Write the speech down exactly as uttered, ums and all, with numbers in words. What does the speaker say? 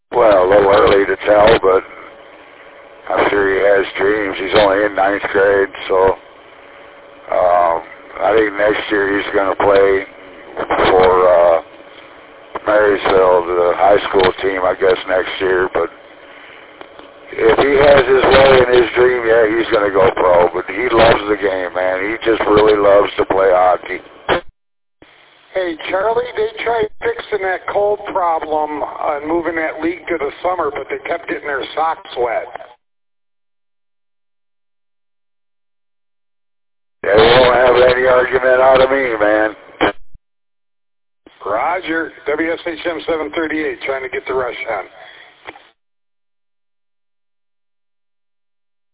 Well, a little early to tell, but I'm sure he has dreams. He's only in ninth grade, so um, I think next year he's going to play for uh, Marysville, the high school team, I guess, next year. But if he has his way in his dream, yeah, he's going to go pro. But he loves the game, man. He just really loves to play hockey. Hey, Charlie, they tried fixing that cold problem and moving that league to the summer, but they kept getting their socks wet. They won't have any argument out of me, man. Roger, W S H M seven thirty-eight, trying to get the rush on.